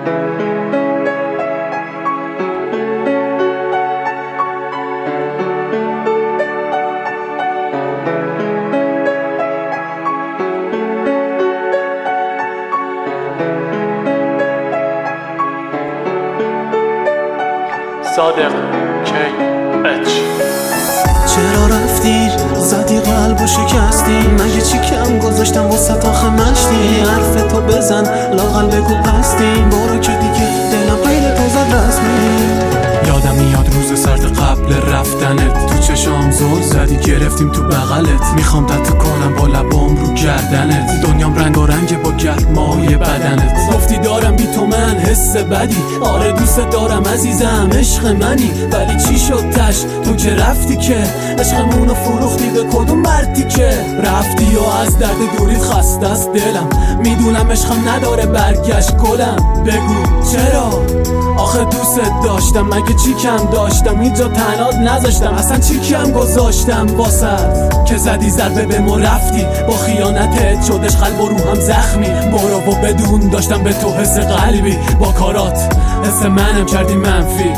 صادق KH. چرا رفتی زدی قلب و شکستی؟ مگه چی کم گذاشتم واسه آخه مشتی؟ حرف تو بزن لااقل بگو پستی، برو که دیگه دلم قیل تو زد رسمی. یادم میاد روز سرد قبل رفتنت، تو چشام زل زدی گرفتیم تو بغلت. میخوام تتو کنم با لبام رو گردنت، دنیام رنگ و رنگ با گرمای بدنت. گفتی دارم بی تو من حس بدی، آره دوست دارم عزیزم عشق منی. ولی چی شد تش تو که رفتی که عشقمونو فروختی به کدوم مردی که رفتی و از درد دوریت خسته است دلم. میدونم عشقم نداره برگشت کلم، بگو چرا آخه دوست داشتم؟ مگه چی کم داشتم؟ اینجا تنات نذاشتم، اصلا چی کم گذاشتم واسد که زدی ضربه به ما رفتی؟ با خیانتت شدش قلب و روحم زخمی. برو و بدون داشتم به تو حس قلبی، با کارات حس منم کردی منفی.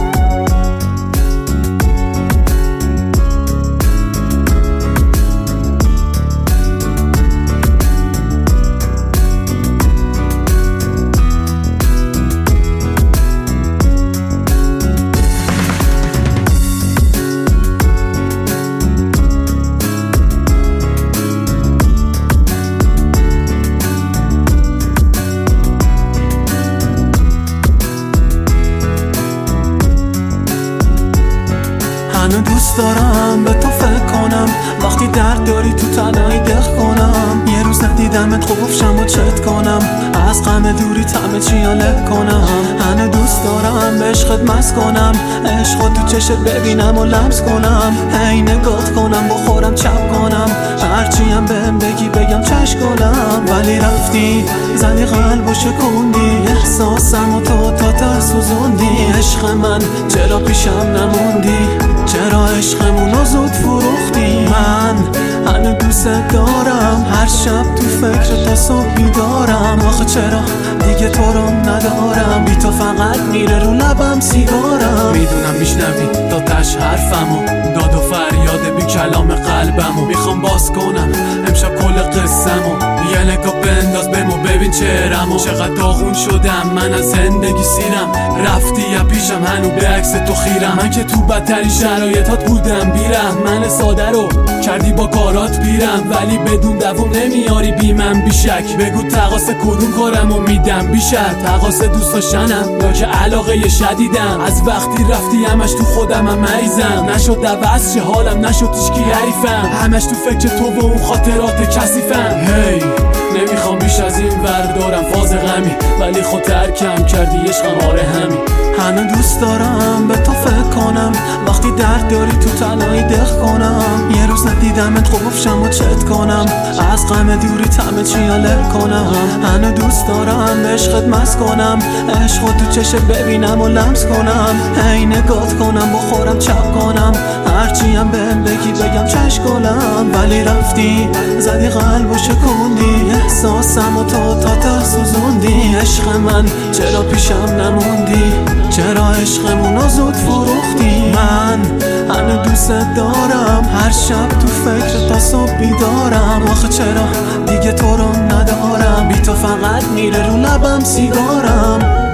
منو دوست دارم به تو فکر کنم، وقتی درد داری تو تنهایی دق کنم. یه روز ندیدمت خوبشم و چت کنم، از غم دوری طعم چیاله کنم. منو دوست دارم به عشقت مست کنم، عشقو تو چشت ببینم و لمس کنم. هی نگات کنم بخورم چپ کنم، هرچیم بهم بگی بگم چشم کنم. ولی رفتی زدی قلب و شکوندی، احساسم و تو تا سوزوندی. عشق من چرا پیشم نموندی؟ چرا عشقمونو زود فروختی؟ من هنو دوست دارم، هر شب تو فکر تا صبح بیدارم. آخه چرا دیگه تو رو ندارم؟ بی تو فقط میره رو لبم سیگارم. میدونم میشنوی تا تش حرفمو، داد و فریاد بی کلام قلبمو. میخوام باز کنم امشب کل قصه‌مو، یه نگاه بنداز بمو ببین چهرمو. چقدر داغون شدم من از زندگی سیرم، رفتی یا پیشم هنو به عکس تو خیرم. من که تو بدترین شرایطات بودم بیرم، من ساده رو کردی با کارات بیرم. ولی بدون دووم نمیاری بی من بی شک، بگو تقاص کدوم کارمو میدم بیشتر؟ تقاص دوست داشتنم یا که علاقه شدیدم؟ از وقتی رفتی همش تو خودم هم مریضم، نشد عوض چه حالم نشد هیچکی حریفم. همش تو فکر تو و اون خاطرات کثیفم. هی نمیخوام بیش از این وردارم فاز غمی، ولی خود ترکم کردی عشقم آره همین. هنو دوست دارم به تو فکر کنم، وقتی درد داری تو تنهایی دق کنم. یه روز ندیدمت خوبشم و چت کنم، از غم دوری طعم چیاله کنم. هنو دوست دارم به عشقت مست کنم، عشقو تو چشت ببینم و لمس کنم. هی نگات کنم بخورم چپ کنم، هرچیم بهم بگی بگم چشم کنم. ولی رفتی زدی قلب و شکوندی، احساسم و تو تا سوزوندی. عشق من چرا پیشم نموندی؟ چرا عشقمونو زود فروختی؟ من هنو دوست دارم، هر شب تو فکر تا صبح بیدارم. آخه چرا دیگه تو رو ندارم؟ بی تو فقط میره رو لبم سیگارم.